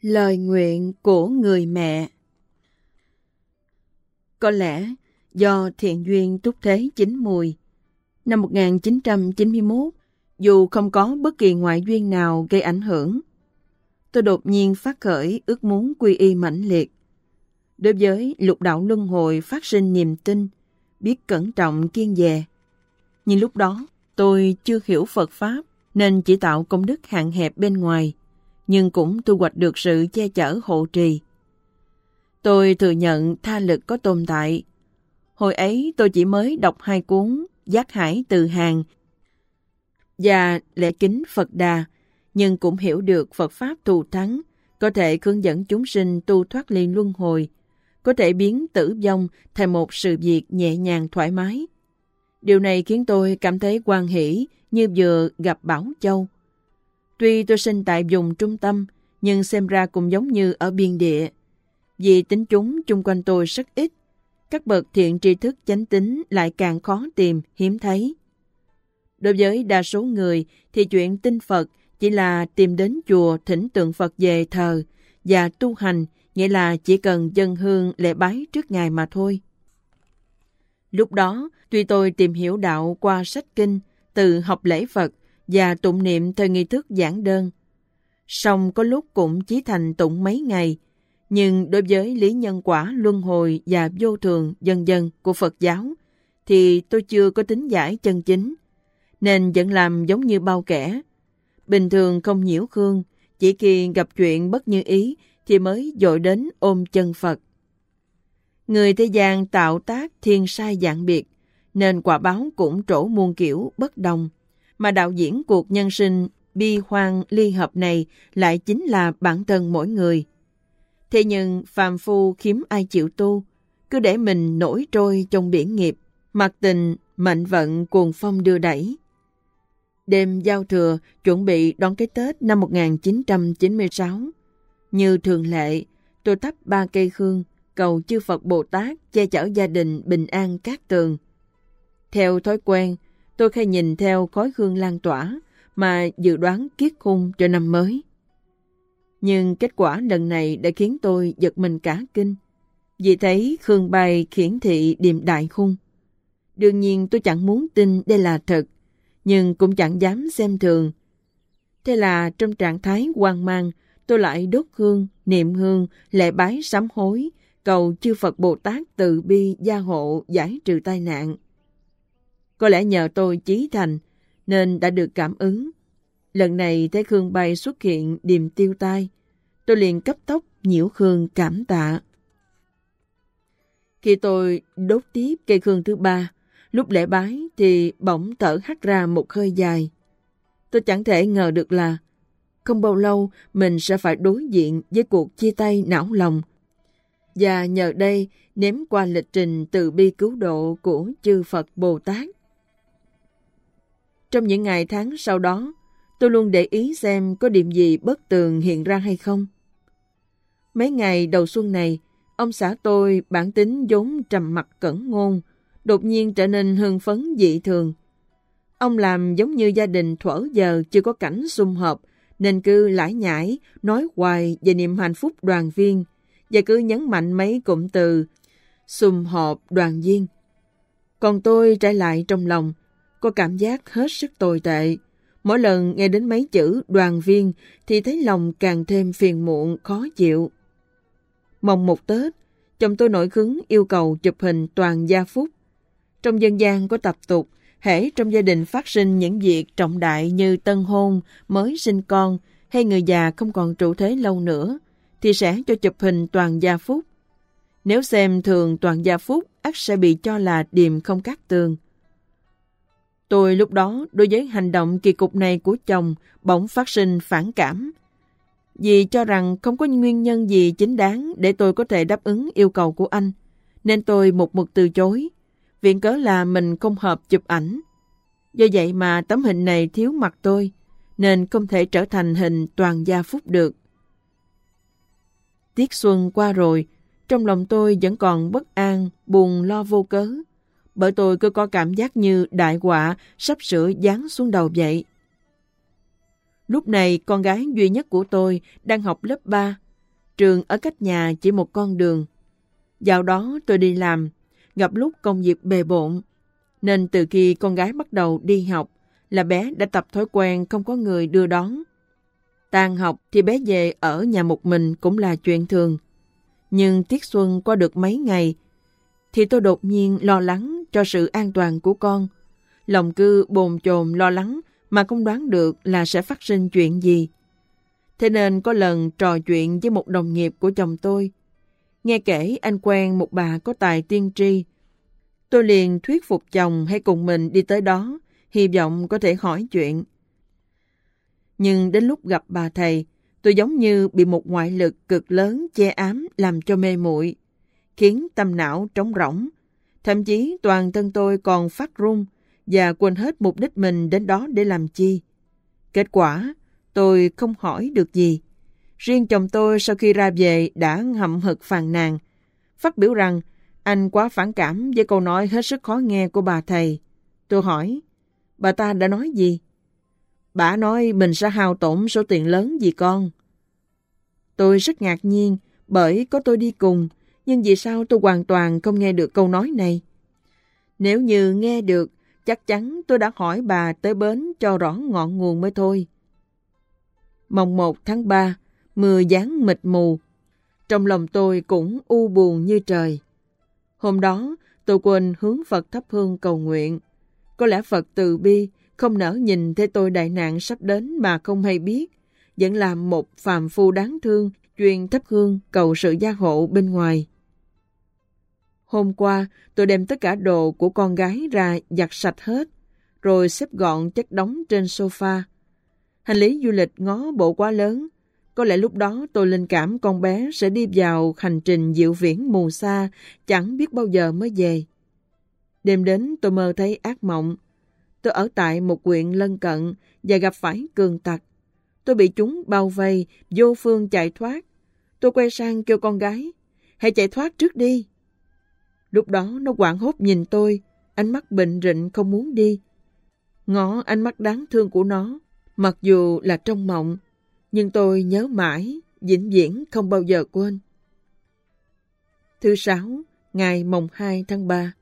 Lời nguyện của người mẹ. Có lẽ do thiện duyên túc thế chín mùi, năm 1991, dù không có bất kỳ ngoại duyên nào gây ảnh hưởng, tôi đột nhiên phát khởi ước muốn quy y mãnh liệt. Đối với lục đạo luân hồi phát sinh niềm tin, biết cẩn trọng kiên dè. Nhưng lúc đó tôi chưa hiểu Phật Pháp nên chỉ tạo công đức hạn hẹp bên ngoài, nhưng cũng thu hoạch được sự che chở hộ trì. Tôi thừa nhận tha lực có tồn tại. Hồi ấy tôi chỉ mới đọc 2 cuốn Giác Hải Từ Hàng và Lễ Kính Phật Đà, nhưng cũng hiểu được Phật Pháp thù thắng, có thể hướng dẫn chúng sinh tu thoát ly luân hồi, có thể biến tử vong thành một sự việc nhẹ nhàng thoải mái. Điều này khiến tôi cảm thấy hoan hỷ như vừa gặp Bảo Châu. Tuy tôi sinh tại vùng trung tâm, nhưng xem ra cũng giống như ở biên địa. Vì tính chúng chung quanh tôi rất ít, các bậc thiện tri thức chánh tín lại càng khó tìm, hiếm thấy. Đối với đa số người thì chuyện tin Phật chỉ là tìm đến chùa thỉnh tượng Phật về thờ, và tu hành nghĩa là chỉ cần dâng hương lễ bái trước Ngài mà thôi. Lúc đó, tuy tôi tìm hiểu đạo qua sách kinh, từ học lễ Phật và tụng niệm theo nghi thức giảng đơn, song có lúc cũng chỉ thành tụng mấy ngày, nhưng đối với lý nhân quả, luân hồi và vô thường vân vân của Phật giáo thì tôi chưa có tính giải chân chính, nên vẫn làm giống như bao kẻ. Bình thường không nhiễu khương, chỉ khi gặp chuyện bất như ý thì mới dội đến ôm chân Phật. Người thế gian tạo tác thiên sai dạng biệt, nên quả báo cũng trổ muôn kiểu bất đồng, mà đạo diễn cuộc nhân sinh bi hoang ly hợp này lại chính là bản thân mỗi người. Thế nhưng phàm phu khiếm ai chịu tu, cứ để mình nổi trôi trong biển nghiệp, mặc tình mệnh vận cuồng phong đưa đẩy. Đêm giao thừa chuẩn bị đón cái Tết năm 1996, như thường lệ, tôi thắp 3 cây hương, cầu chư Phật Bồ Tát che chở gia đình bình an cát tường. Theo thói quen, tôi hay nhìn theo khói hương lan tỏa mà dự đoán kiết khung cho năm mới. Nhưng kết quả lần này đã khiến tôi giật mình cả kinh, vì thấy hương bay khiển thị điềm đại khung. Đương nhiên tôi chẳng muốn tin đây là thật, nhưng cũng chẳng dám xem thường. Thế là trong trạng thái hoang mang, tôi lại đốt hương, niệm hương, lễ bái sám hối, cầu chư Phật Bồ Tát từ bi gia hộ giải trừ tai nạn. Có lẽ nhờ tôi chí thành nên đã được cảm ứng. Lần này thấy hương bay xuất hiện điềm tiêu tai, tôi liền cấp tốc nhiễu hương cảm tạ. Khi tôi đốt tiếp cây hương thứ 3, lúc lễ bái thì bỗng thở hắt ra một hơi dài. Tôi chẳng thể ngờ được là không bao lâu mình sẽ phải đối diện với cuộc chia tay não lòng. Và nhờ đây nếm qua lịch trình từ bi cứu độ của chư Phật Bồ Tát. Trong những ngày tháng sau đó, tôi luôn để ý xem có điểm gì bất tường hiện ra hay không. Mấy ngày đầu xuân này, ông xã tôi bản tính vốn trầm mặc cẩn ngôn, đột nhiên trở nên hưng phấn dị thường. Ông làm giống như gia đình thuở giờ chưa có cảnh sum họp, nên cứ lải nhải, nói hoài về niềm hạnh phúc đoàn viên, và cứ nhấn mạnh mấy cụm từ sum họp đoàn viên. Còn tôi trải lại trong lòng, có cảm giác hết sức tồi tệ. Mỗi lần nghe đến mấy chữ đoàn viên thì thấy lòng càng thêm phiền muộn, khó chịu. Mồng một Tết, chồng tôi nổi hứng yêu cầu chụp hình toàn gia phúc. Trong dân gian có tập tục, hễ trong gia đình phát sinh những việc trọng đại như tân hôn, mới sinh con hay người già không còn trụ thế lâu nữa, thì sẽ cho chụp hình toàn gia phúc. Nếu xem thường toàn gia phúc, ắt sẽ bị cho là điềm không cát tường. Tôi lúc đó đối với hành động kỳ cục này của chồng bỗng phát sinh phản cảm. Vì cho rằng không có nguyên nhân gì chính đáng để tôi có thể đáp ứng yêu cầu của anh, nên tôi một mực từ chối, viện cớ là mình không hợp chụp ảnh. Do vậy mà tấm hình này thiếu mặt tôi, nên không thể trở thành hình toàn gia phúc được. Tiết xuân qua rồi, trong lòng tôi vẫn còn bất an, buồn lo vô cớ, bởi tôi cứ có cảm giác như đại họa sắp sửa giáng xuống đầu vậy. Lúc này con gái duy nhất của tôi đang học lớp 3, trường ở cách nhà chỉ một con đường. Dạo đó tôi đi làm, gặp lúc công việc bề bộn, nên từ khi con gái bắt đầu đi học là bé đã tập thói quen không có người đưa đón. Tan học thì bé về ở nhà một mình cũng là chuyện thường. Nhưng tiết xuân qua được mấy ngày, thì tôi đột nhiên lo lắng cho sự an toàn của con. Lòng cứ bồn chồn lo lắng mà không đoán được là sẽ phát sinh chuyện gì. Thế nên có lần trò chuyện với một đồng nghiệp của chồng tôi, nghe kể anh quen một bà có tài tiên tri. Tôi liền thuyết phục chồng hãy cùng mình đi tới đó, hy vọng có thể hỏi chuyện. Nhưng đến lúc gặp bà thầy, tôi giống như bị một ngoại lực cực lớn che ám làm cho mê muội, khiến tâm não trống rỗng. Thậm chí toàn thân tôi còn phát run và quên hết mục đích mình đến đó để làm chi. Kết quả, tôi không hỏi được gì. Riêng chồng tôi sau khi ra về đã hậm hực phàn nàn, phát biểu rằng anh quá phản cảm với câu nói hết sức khó nghe của bà thầy. Tôi hỏi, bà ta đã nói gì? Bà nói mình sẽ hao tổn số tiền lớn vì con. Tôi rất ngạc nhiên bởi có tôi đi cùng, nhưng vì sao tôi hoàn toàn không nghe được câu nói này? Nếu như nghe được, chắc chắn tôi đã hỏi bà tới bến cho rõ ngọn nguồn mới thôi. Mồng 1 tháng 3, mưa giáng mịt mù. Trong lòng tôi cũng u buồn như trời. Hôm đó, tôi quên hướng Phật thắp hương cầu nguyện. Có lẽ Phật từ bi, không nỡ nhìn thấy tôi đại nạn sắp đến mà không hay biết, vẫn làm một phàm phu đáng thương, chuyên thắp hương cầu sự gia hộ bên ngoài. Hôm qua, tôi đem tất cả đồ của con gái ra giặt sạch hết, rồi xếp gọn chất đống trên sofa. Hành lý du lịch ngó bộ quá lớn. Có lẽ lúc đó tôi linh cảm con bé sẽ đi vào hành trình diệu viễn mù xa, chẳng biết bao giờ mới về. Đêm đến tôi mơ thấy ác mộng. Tôi ở tại một huyện lân cận và gặp phải cường tặc. Tôi bị chúng bao vây, vô phương chạy thoát. Tôi quay sang kêu con gái, hãy chạy thoát trước đi. Lúc đó nó hoảng hốt nhìn tôi, ánh mắt bệnh rịnh không muốn đi. Ngó ánh mắt đáng thương của nó, mặc dù là trong mộng, nhưng tôi nhớ mãi, vĩnh viễn không bao giờ quên. Thứ Sáu, ngày mồng 2 tháng 3.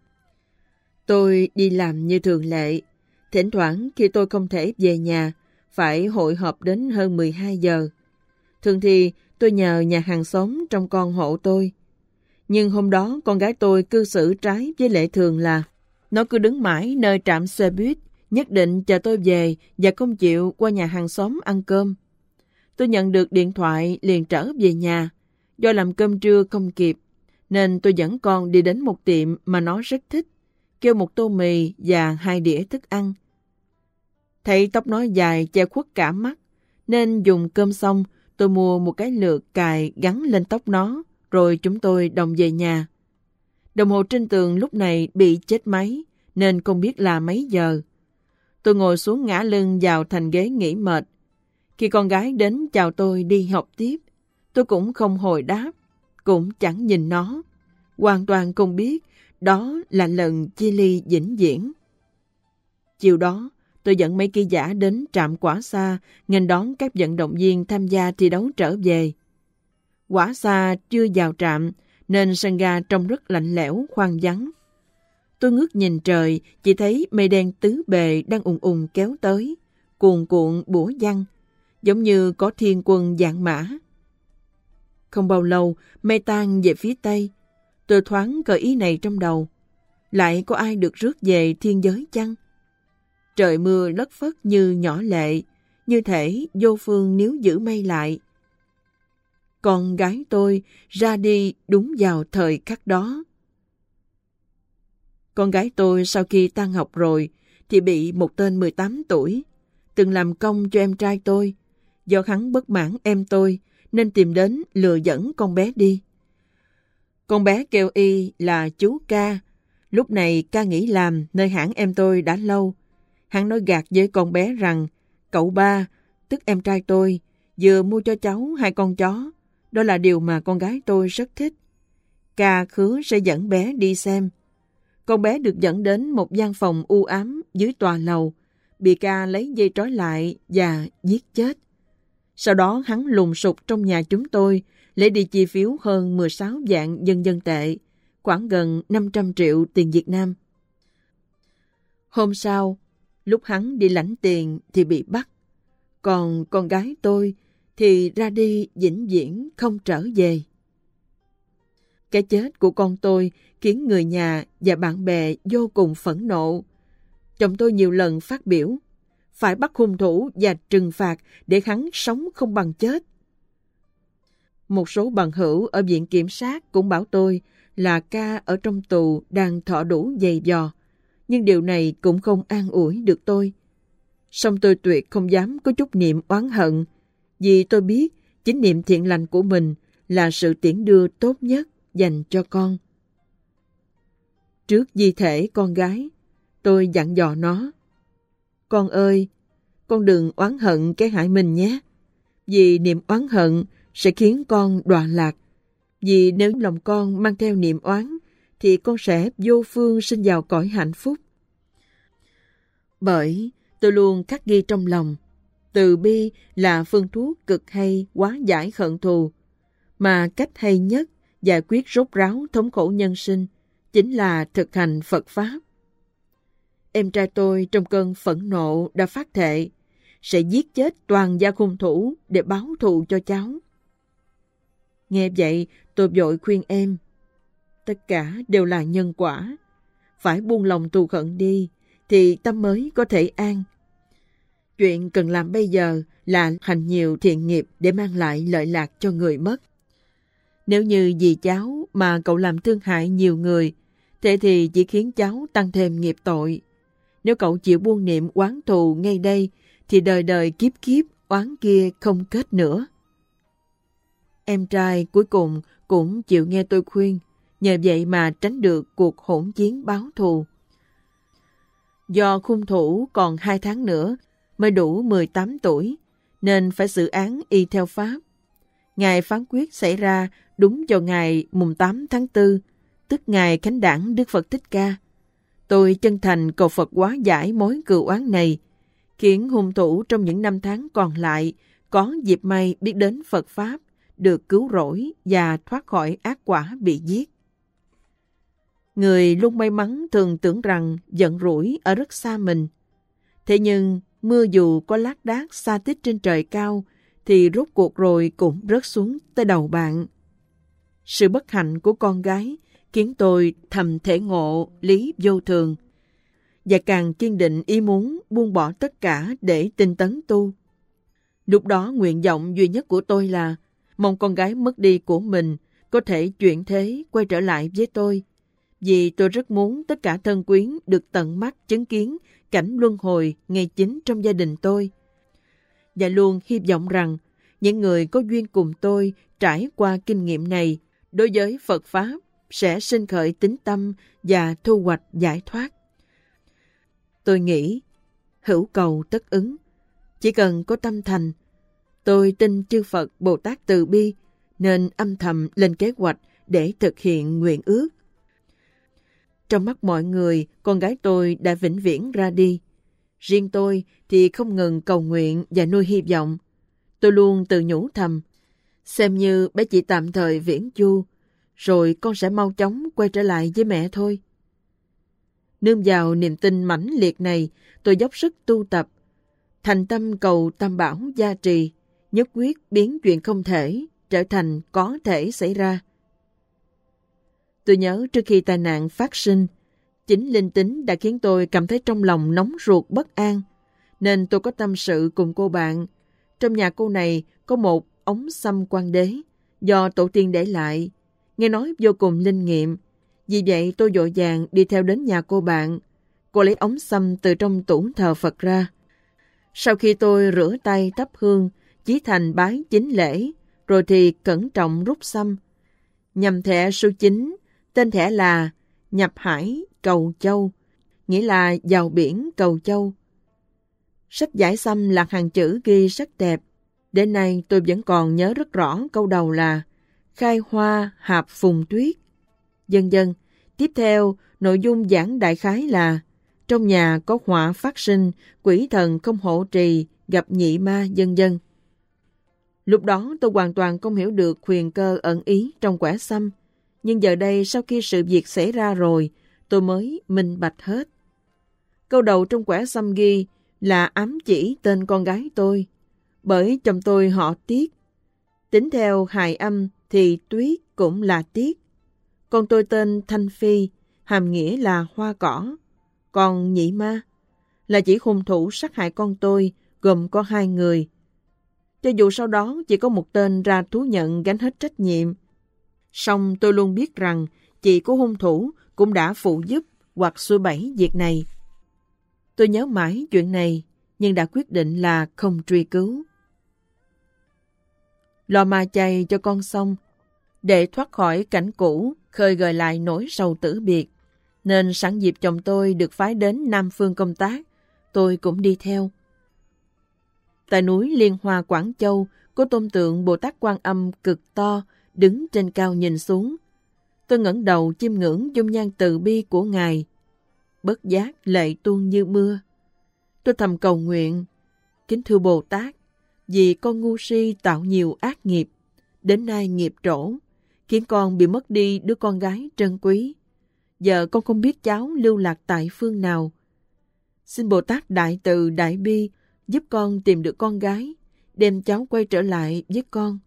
Tôi đi làm như thường lệ. Thỉnh thoảng khi tôi không thể về nhà, phải hội họp đến hơn 12 giờ. Thường thì tôi nhờ nhà hàng xóm trông con hộ tôi. Nhưng hôm đó con gái tôi cư xử trái với lệ thường là nó cứ đứng mãi nơi trạm xe buýt, nhất định chờ tôi về và không chịu qua nhà hàng xóm ăn cơm. Tôi nhận được điện thoại liền trở về nhà. Do làm cơm trưa không kịp, nên tôi dẫn con đi đến một tiệm mà nó rất thích, kêu một tô mì và 2 đĩa thức ăn. Thấy tóc nó dài che khuất cả mắt, nên dùng cơm xong tôi mua một cái lược cài gắn lên tóc nó, rồi chúng tôi đồng về nhà. Đồng hồ trên tường lúc này bị chết máy, nên không biết là mấy giờ. Tôi ngồi xuống ngã lưng vào thành ghế nghỉ mệt. Khi con gái đến chào tôi đi học tiếp, tôi cũng không hồi đáp, cũng chẳng nhìn nó. Hoàn toàn không biết đó là lần chia ly vĩnh viễn. Chiều đó, tôi dẫn mấy ký giả đến trạm Quả Xa nghênh đón các vận động viên tham gia thi đấu trở về. Quả Xa chưa vào trạm, nên sân ga trông rất lạnh lẽo, hoang vắng. Tôi ngước nhìn trời, chỉ thấy mây đen tứ bề đang ùn ùn kéo tới, cuồn cuộn bủa văng, giống như có thiên quân vạn mã. Không bao lâu, mây tan về phía tây. Tôi thoáng có ý này trong đầu. Lại có ai được rước về thiên giới chăng? Trời mưa lất phất như nhỏ lệ, như thể vô phương níu giữ mây lại. Con gái tôi ra đi đúng vào thời khắc đó. Con gái tôi sau khi tan học rồi thì bị một tên 18 tuổi, từng làm công cho em trai tôi. Do hắn bất mãn em tôi nên tìm đến lừa dẫn con bé đi. Con bé kêu y là chú Ca. Lúc này Ca nghỉ làm nơi hãng em tôi đã lâu. Hắn nói gạt với con bé rằng cậu ba, tức em trai tôi, vừa mua cho cháu 2 con chó. Đó là điều mà con gái tôi rất thích. Ca hứa sẽ dẫn bé đi xem. Con bé được dẫn đến một gian phòng u ám dưới tòa lầu, bị Ca lấy dây trói lại và giết chết. Sau đó hắn lùng sục trong nhà chúng tôi, lấy đi chi phiếu hơn 16 vạn nhân dân tệ, khoảng gần 500 triệu tiền Việt Nam. Hôm sau, lúc hắn đi lãnh tiền thì bị bắt, còn con gái tôi thì ra đi vĩnh viễn không trở về. Cái chết của con tôi khiến người nhà và bạn bè vô cùng phẫn nộ. Chồng tôi nhiều lần phát biểu, phải bắt hung thủ và trừng phạt để hắn sống không bằng chết. Một số bằng hữu ở viện kiểm sát cũng bảo tôi là Ca ở trong tù đang thọ đủ giày vò, nhưng điều này cũng không an ủi được tôi. Song tôi tuyệt không dám có chút niệm oán hận, vì tôi biết chính niệm thiện lành của mình là sự tiễn đưa tốt nhất dành cho con. Trước di thể con gái, tôi dặn dò nó, con ơi, con đừng oán hận cái hại mình nhé, vì niệm oán hận sẽ khiến con đọa lạc. Vì nếu lòng con mang theo niệm oán, thì con sẽ vô phương sinh vào cõi hạnh phúc. Bởi tôi luôn khắc ghi trong lòng, từ bi là phương thuốc cực hay hóa giải hận thù, mà cách hay nhất giải quyết rốt ráo thống khổ nhân sinh chính là thực hành Phật Pháp. Em trai tôi trong cơn phẫn nộ đã phát thệ sẽ giết chết toàn gia hung thủ để báo thù cho cháu. Nghe vậy, tôi vội khuyên em, tất cả đều là nhân quả, phải buông lòng thù hận đi thì tâm mới có thể an. Chuyện cần làm bây giờ là hành nhiều thiện nghiệp để mang lại lợi lạc cho người mất. Nếu như vì cháu mà cậu làm thương hại nhiều người, thế thì chỉ khiến cháu tăng thêm nghiệp tội. Nếu cậu chịu buông niệm oán thù ngay đây, thì đời đời kiếp kiếp oán kia không kết nữa. Em trai cuối cùng cũng chịu nghe tôi khuyên, nhờ vậy mà tránh được cuộc hỗn chiến báo thù. Do hung thủ còn 2 tháng nữa mới đủ 18 tuổi, nên phải xử án y theo pháp. Ngày phán quyết xảy ra đúng vào ngày mùng 8 tháng 4, tức ngày khánh đản Đức Phật Thích Ca. Tôi chân thành cầu Phật hóa giải mối cừu oán này, khiến hung thủ trong những năm tháng còn lại có dịp may biết đến Phật Pháp, được cứu rỗi và thoát khỏi ác quả bị giết. Người luôn may mắn thường tưởng rằng giận rủi ở rất xa mình. Thế nhưng mưa dù có lác đác xa tít trên trời cao, thì rốt cuộc rồi cũng rớt xuống tới đầu bạn. Sự bất hạnh của con gái khiến tôi thầm thể ngộ lý vô thường, và càng kiên định ý muốn buông bỏ tất cả để tinh tấn tu. Lúc đó nguyện vọng duy nhất của tôi là mong con gái mất đi của mình có thể chuyển thế quay trở lại với tôi, vì tôi rất muốn tất cả thân quyến được tận mắt chứng kiến cảnh luân hồi ngay chính trong gia đình tôi. Và luôn hy vọng rằng những người có duyên cùng tôi trải qua kinh nghiệm này đối với Phật Pháp sẽ sinh khởi tín tâm và thu hoạch giải thoát. Tôi nghĩ, hữu cầu tất ứng, chỉ cần có tâm thành. Tôi tin chư Phật Bồ Tát từ bi, nên âm thầm lên kế hoạch để thực hiện nguyện ước. Trong mắt mọi người, con gái tôi đã vĩnh viễn ra đi. Riêng tôi thì không ngừng cầu nguyện và nuôi hy vọng. Tôi luôn tự nhủ thầm, xem như bé chỉ tạm thời viễn chu, rồi con sẽ mau chóng quay trở lại với mẹ thôi. Nương vào niềm tin mãnh liệt này, tôi dốc sức tu tập, thành tâm cầu Tam Bảo gia trì, nhất quyết biến chuyện không thể trở thành có thể xảy ra. Tôi nhớ trước khi tai nạn phát sinh, chính linh tính đã khiến tôi cảm thấy trong lòng nóng ruột bất an, nên tôi có tâm sự cùng cô bạn. Trong nhà cô này có một ống sâm Quan Đế do tổ tiên để lại, nghe nói vô cùng linh nghiệm. Vì vậy tôi vội vàng đi theo đến nhà cô bạn. Cô lấy ống sâm từ trong tủ thờ Phật ra. Sau khi tôi rửa tay thắp hương, chí thành bái chính lễ, rồi thì cẩn trọng rút sâm. Nhằm thẻ số 9, tên thẻ là Nhập Hải Cầu Châu, nghĩa là vào biển cầu châu. Sách giải sâm là hàng chữ ghi rất đẹp. Đến nay tôi vẫn còn nhớ rất rõ câu đầu là khai hoa hạp phùng tuyết. Vân vân. Tiếp theo, nội dung giảng đại khái là trong nhà có họa phát sinh, quỷ thần không hộ trì, gặp nhị ma, vân vân. Lúc đó tôi hoàn toàn không hiểu được huyền cơ ẩn ý trong quẻ xăm. Nhưng giờ đây sau khi sự việc xảy ra rồi, tôi mới minh bạch hết. Câu đầu trong quẻ xăm ghi là ám chỉ tên con gái tôi. Bởi chồng tôi họ Tiết. Tính theo hài âm thì Tuyết cũng là Tiết. Con tôi tên Thanh Phi, hàm nghĩa là hoa cỏ. Còn Nhị Ma là chỉ hung thủ sát hại con tôi, gồm có 2 người. Cho dù sau đó chỉ có một tên ra thú nhận gánh hết trách nhiệm, song tôi luôn biết rằng chị của hung thủ cũng đã phụ giúp hoặc xui bẫy việc này. Tôi nhớ mãi chuyện này, nhưng đã quyết định là không truy cứu. Lò ma chay cho con xong, để thoát khỏi cảnh cũ, khơi gợi lại nỗi sầu tử biệt. Nên sẵn dịp chồng tôi được phái đến Nam Phương công tác, tôi cũng đi theo. Tại núi Liên Hoa Quảng Châu, có tôn tượng Bồ Tát Quan Âm cực to, đứng trên cao nhìn xuống. Tôi ngẩng đầu chiêm ngưỡng dung nhan từ bi của Ngài. Bất giác lệ tuôn như mưa. Tôi thầm cầu nguyện, kính thưa Bồ Tát, vì con ngu si tạo nhiều ác nghiệp, đến nay nghiệp trổ, khiến con bị mất đi đứa con gái trân quý. Giờ con không biết cháu lưu lạc tại phương nào. Xin Bồ Tát Đại Từ Đại Bi giúp con tìm được con gái, đem cháu quay trở lại với con.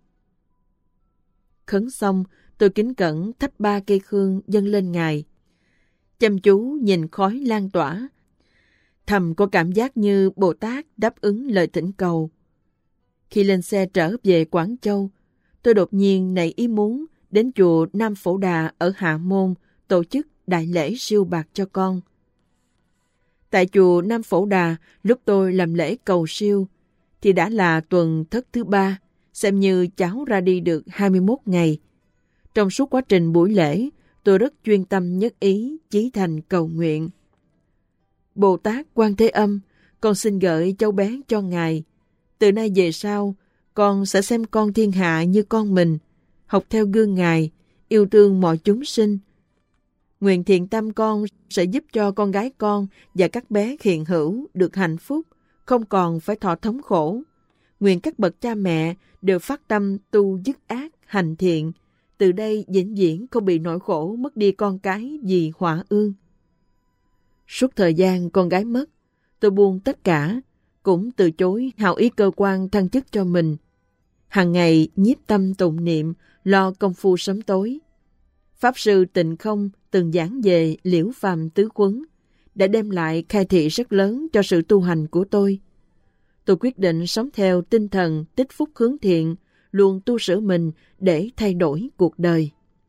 Khấn xong, tôi kính cẩn thắp 3 cây hương dâng lên Ngài. Chăm chú nhìn khói lan tỏa, thầm có cảm giác như Bồ Tát đáp ứng lời thỉnh cầu. Khi lên xe trở về Quảng Châu, tôi đột nhiên nảy ý muốn đến chùa Nam Phổ Đà ở Hạ Môn tổ chức đại lễ siêu bạc cho con. Tại chùa Nam Phổ Đà, lúc tôi làm lễ cầu siêu, thì đã là tuần thất thứ 3, xem như cháu ra đi được 21 ngày. Trong suốt quá trình buổi lễ, tôi rất chuyên tâm nhất ý, chí thành cầu nguyện. Bồ Tát Quan Thế Âm, con xin gửi cháu bé cho Ngài. Từ nay về sau, con sẽ xem con thiên hạ như con mình, học theo gương Ngài, yêu thương mọi chúng sinh. Nguyện thiện tâm con sẽ giúp cho con gái con và các bé hiện hữu được hạnh phúc, không còn phải thọ thống khổ. Nguyện các bậc cha mẹ đều phát tâm tu dứt ác, hành thiện, từ đây vĩnh viễn không bị nỗi khổ mất đi con cái vì họa ương. Suốt thời gian con gái mất, tôi buông tất cả, cũng từ chối hào ý cơ quan thăng chức cho mình. Hàng ngày nhiếp tâm tụng niệm, lo công phu sớm tối. Pháp sư Tịnh Không từng giảng về liễu phàm tứ quấn, đã đem lại khai thị rất lớn cho sự tu hành của tôi. Tôi quyết định sống theo tinh thần tích phúc hướng thiện, luôn tu sửa mình để thay đổi cuộc đời.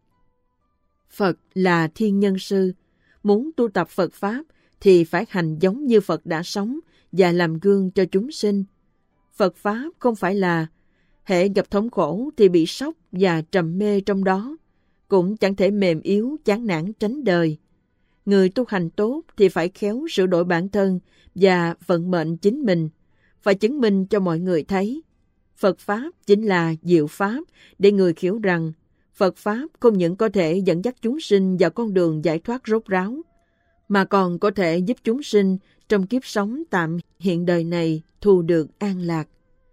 Phật là thiên nhân sư, muốn tu tập Phật Pháp thì phải hành giống như Phật đã sống và làm gương cho chúng sinh. Phật Pháp không phải là hễ gặp thống khổ thì bị sốc và trầm mê trong đó, cũng chẳng thể mềm yếu, chán nản tránh đời. Người tu hành tốt thì phải khéo sửa đổi bản thân và vận mệnh chính mình, phải chứng minh cho mọi người thấy. Phật Pháp chính là diệu Pháp để người hiểu rằng Phật Pháp không những có thể dẫn dắt chúng sinh vào con đường giải thoát rốt ráo, mà còn có thể giúp chúng sinh trong kiếp sống tạm hiện đời này thu được an lạc.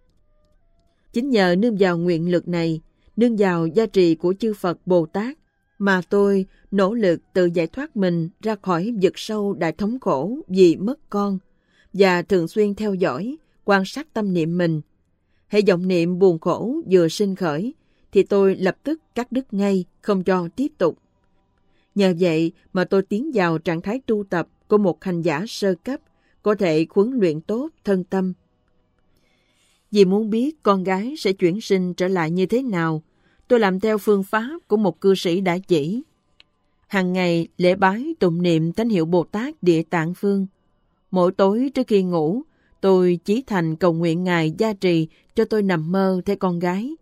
Chính nhờ nương vào nguyện lực này, nương vào gia trì của chư Phật Bồ Tát, mà tôi nỗ lực tự giải thoát mình ra khỏi vực sâu đại thống khổ vì mất con, và thường xuyên theo dõi, quan sát tâm niệm mình. Hễ vọng niệm buồn khổ vừa sinh khởi, thì tôi lập tức cắt đứt ngay, không cho tiếp tục. Nhờ vậy mà tôi tiến vào trạng thái tu tập của một hành giả sơ cấp, có thể huấn luyện tốt thân tâm. Vì muốn biết con gái sẽ chuyển sinh trở lại như thế nào, tôi làm theo phương pháp của một cư sĩ đã chỉ. Hàng ngày lễ bái tụng niệm thánh hiệu Bồ Tát Địa Tạng Vương. Mỗi tối trước khi ngủ, tôi chí thành cầu nguyện Ngài gia trì cho tôi nằm mơ thấy con gái.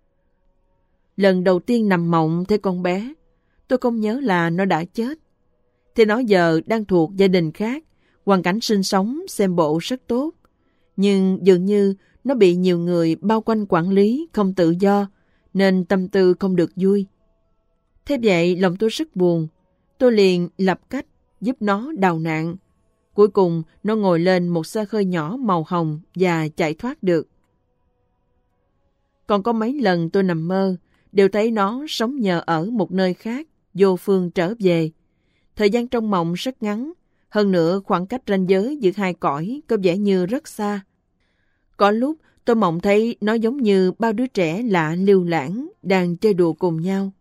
Lần đầu tiên nằm mộng thấy con bé, tôi không nhớ là nó đã chết. Thì nó giờ đang thuộc gia đình khác, hoàn cảnh sinh sống xem bộ rất tốt. Nhưng dường như nó bị nhiều người bao quanh quản lý không tự do, nên tâm tư không được vui. Thế vậy lòng tôi rất buồn, tôi liền lập cách giúp nó đào nạn. Cuối cùng nó ngồi lên một xe hơi nhỏ màu hồng và chạy thoát được. Còn có mấy lần tôi nằm mơ, đều thấy nó sống nhờ ở một nơi khác, vô phương trở về. Thời gian trong mộng rất ngắn, hơn nữa khoảng cách ranh giới giữa hai cõi có vẻ như rất xa. Có lúc tôi mộng thấy nó giống như bao đứa trẻ lạ lưu lãng đang chơi đùa cùng nhau.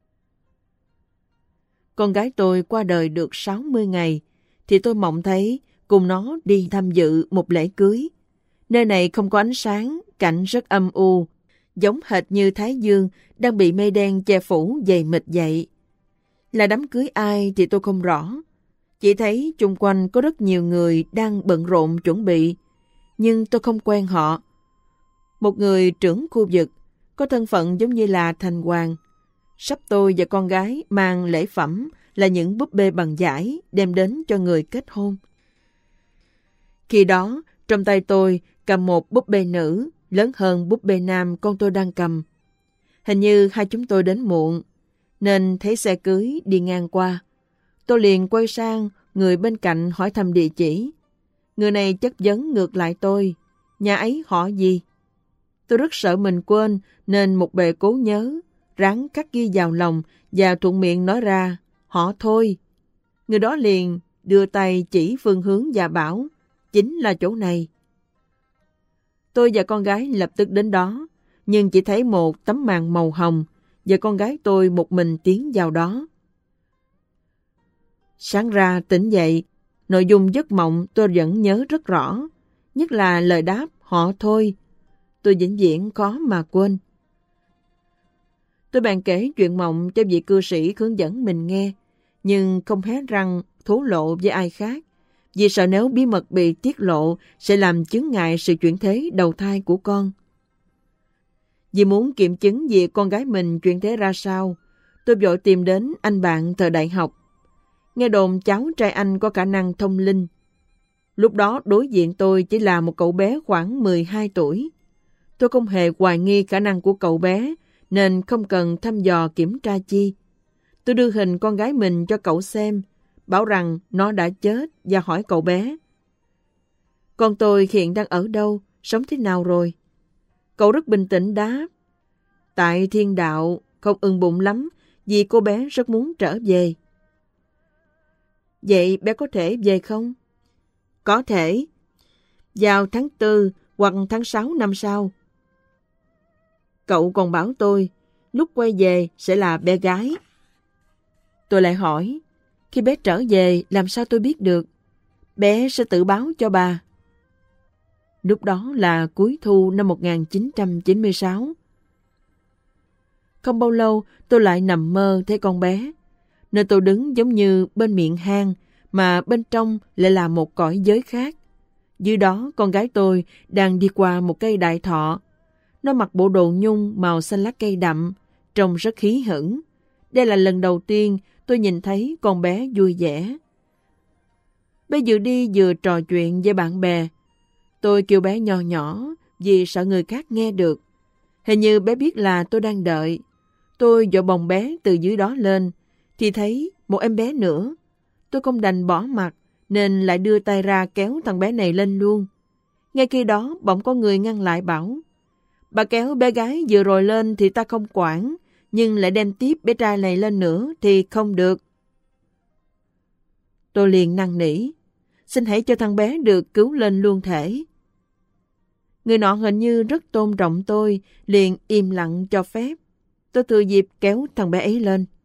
Con gái tôi qua đời được 60 ngày, thì tôi mộng thấy cùng nó đi tham dự một lễ cưới. Nơi này không có ánh sáng, cảnh rất âm u, giống hệt như Thái Dương đang bị mây đen che phủ dày mịt vậy. Là đám cưới ai thì tôi không rõ. Chỉ thấy chung quanh có rất nhiều người đang bận rộn chuẩn bị, nhưng tôi không quen họ. Một người trưởng khu vực, có thân phận giống như là thành hoàng. Sắp tôi và con gái mang lễ phẩm là những búp bê bằng vải đem đến cho người kết hôn. Khi đó, trong tay tôi cầm một búp bê nữ, lớn hơn búp bê nam con tôi đang cầm. Hình như hai chúng tôi đến muộn, nên thấy xe cưới đi ngang qua. Tôi liền quay sang người bên cạnh hỏi thăm địa chỉ. Người này chất vấn ngược lại tôi, nhà ấy họ gì? Tôi rất sợ mình quên nên một bề cố nhớ, ráng khắc ghi vào lòng và thuận miệng nói ra, họ Thôi. Người đó liền đưa tay chỉ phương hướng và bảo, chính là chỗ này. Tôi và con gái lập tức đến đó, nhưng chỉ thấy một tấm màn màu hồng và con gái tôi một mình tiến vào đó. Sáng ra tỉnh dậy, nội dung giấc mộng tôi vẫn nhớ rất rõ, nhất là lời đáp họ Thôi. Tôi vĩnh viễn khó mà quên. Tôi bàn kể chuyện mộng cho vị cư sĩ hướng dẫn mình nghe, nhưng không hé răng thổ lộ với ai khác, vì sợ nếu bí mật bị tiết lộ sẽ làm chướng ngại sự chuyển thế đầu thai của con. Vì muốn kiểm chứng việc con gái mình chuyển thế ra sao, tôi vội tìm đến anh bạn thời đại học. Nghe đồn cháu trai anh có khả năng thông linh. Lúc đó đối diện tôi chỉ là một cậu bé khoảng 12 tuổi. Tôi không hề hoài nghi khả năng của cậu bé, nên không cần thăm dò kiểm tra chi. Tôi đưa hình con gái mình cho cậu xem, bảo rằng nó đã chết và hỏi cậu bé. Con tôi hiện đang ở đâu, sống thế nào rồi? Cậu rất bình tĩnh đáp. Tại thiên đạo, không ưng bụng lắm, vì cô bé rất muốn trở về. Vậy bé có thể về không? Có thể. Vào tháng 4 hoặc tháng 6 năm sau. Cậu còn bảo tôi, lúc quay về sẽ là bé gái. Tôi lại hỏi, khi bé trở về làm sao tôi biết được? Bé sẽ tự báo cho bà. Lúc đó là cuối thu năm 1996. Không bao lâu tôi lại nằm mơ thấy con bé. Nơi tôi đứng giống như bên miệng hang, mà bên trong lại là một cõi giới khác. Dưới đó con gái tôi đang đi qua một cây đại thọ. Nó mặc bộ đồ nhung màu xanh lá cây đậm, trông rất hí hửng. Đây là lần đầu tiên tôi nhìn thấy con bé vui vẻ. Bé vừa đi vừa trò chuyện với bạn bè. Tôi kêu bé nho nhỏ vì sợ người khác nghe được. Hình như bé biết là tôi đang đợi. Tôi dỗ bồng bé từ dưới đó lên, thì thấy một em bé nữa. Tôi không đành bỏ mặc, nên lại đưa tay ra kéo thằng bé này lên luôn. Ngay khi đó bỗng có người ngăn lại bảo, bà kéo bé gái vừa rồi lên thì ta không quản, nhưng lại đem tiếp bé trai này lên nữa thì không được. Tôi liền năn nỉ, xin hãy cho thằng bé được cứu lên luôn thể. Người nọ hình như rất tôn trọng tôi, liền im lặng cho phép. Tôi thừa dịp kéo thằng bé ấy lên.